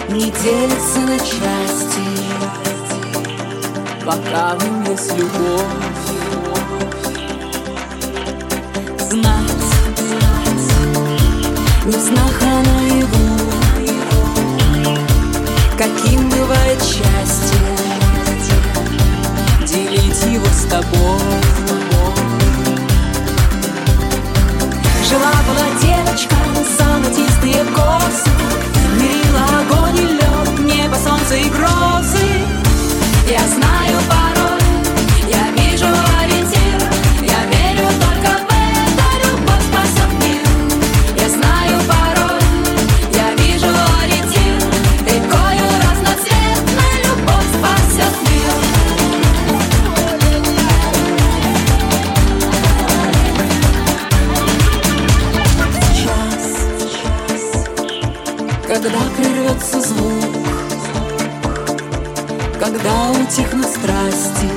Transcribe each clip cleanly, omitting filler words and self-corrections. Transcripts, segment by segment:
не делится на части, пока в нем есть любовь. Знать, не в снах, а наяву, каким бывает счастье, делить его с тобой. Жила-была девочка, золотистые косы, мерила огонь и лед, небо, солнце и грозы. Я знаю пароль, я вижу ориентир, я верю только в это, любовь спасет мир. Я знаю пароль, я вижу ориентир, рекою разноцветной любовь спасет мир. Когда прервется звук, когда утихнут страсти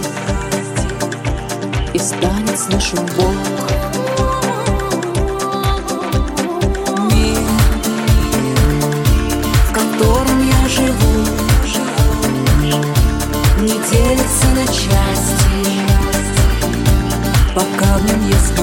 и станет слышен Бог, мир, в котором я живу, не делится на части, пока в нем есть